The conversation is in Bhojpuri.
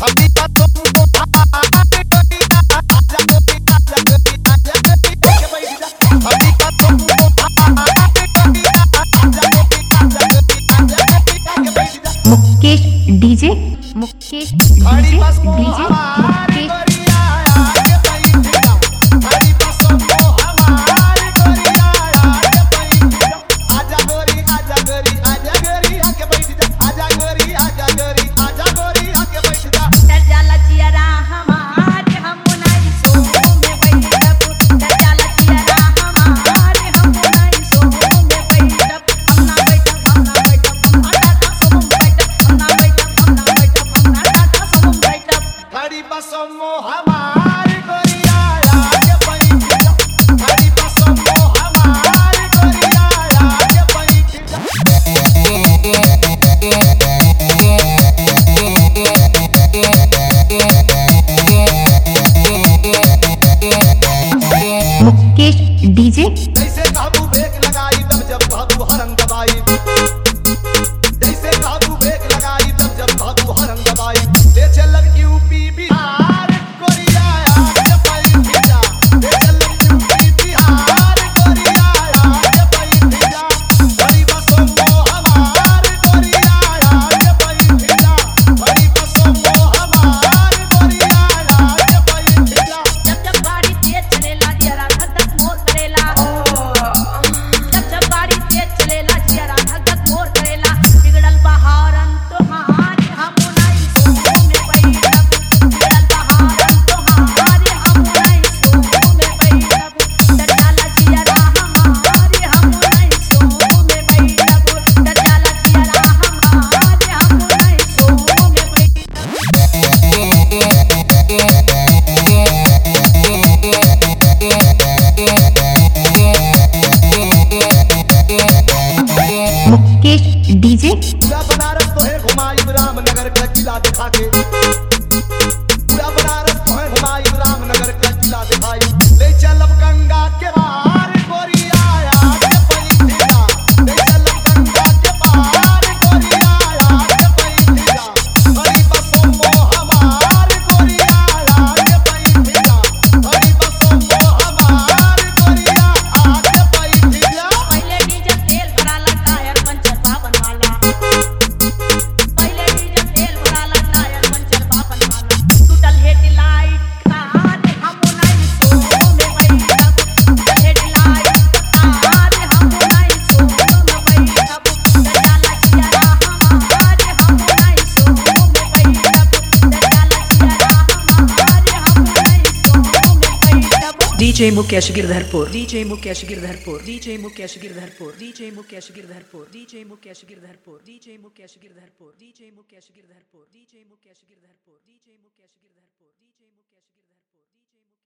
Mukesh DJ Mukesh DJ DJ Mukesh DJ जैसे काबू ब्रेक लगाई तब जब काबू हरंग दबाई जैसे काबू ब्रेक लगाई तब जब काबू हरंग दबाई ले चलन यूपी बिहार कोरिया आज पई भेजा ले चलन यूपी बिहार कोरिया आज पई भेजा बड़ी बसों को हमार कोरिया आज पई भेजा बड़ी बसों को हमार कोरिया आज पई भेजा जब जब गाड़ी तेज चलेला जरा धक धक मोर करेला जब जब गाड़ी तेज चलेला जरा धक धक मोर करेला बिगड़ल बहारन तोहार हम नहीं सो में बैठब बिगड़ल बहारन तोहार हम नहीं सो में बैठब डटाला जियरा हमारे हम नहीं सो में बैठब डटाला जियरा हमारे हम नहीं सो में बैठब मुकेश डीजे पूरा बनारस तो है घुमाई रामनगर का किला दिखा के पूरा बनारस तो है घुमाई रामनगर का किला दिखाई ले चलब गंगा के पार गोरिया आज पई भेजा ले चलब गंगा के पार गोरिया आज पई भेजा बड़ी बसों को हमार गोरिया आज पई भेजा बड़ी बसों को हमार गोरिया आज पई भेजा पहले डीजल तेल भराला टायर पंचर बावन वाला पहले डीजल तेल भराला टायर पंचर बावन वाला टूटल हेडलाइट कार हम नहीं सो में बैठब टूटल हेडलाइट कार हम नहीं सो में बैठब डटाला जियरा हमारे हम नहीं सो में बैठब डटाला जियरा हमारे हम नहीं सो में बैठब DJ Mukesh Girdharpur DJ Mukesh Girdharpur DJ Mukesh Girdharpur DJ Mukesh Girdharpur DJ Mukesh Girdharpur DJ Mukesh Girdharpur DJ Mukesh Girdharpur DJ Mukesh Girdharpur DJ Mukesh Girdharpur DJ Mukesh Girdharpur DJ Mukesh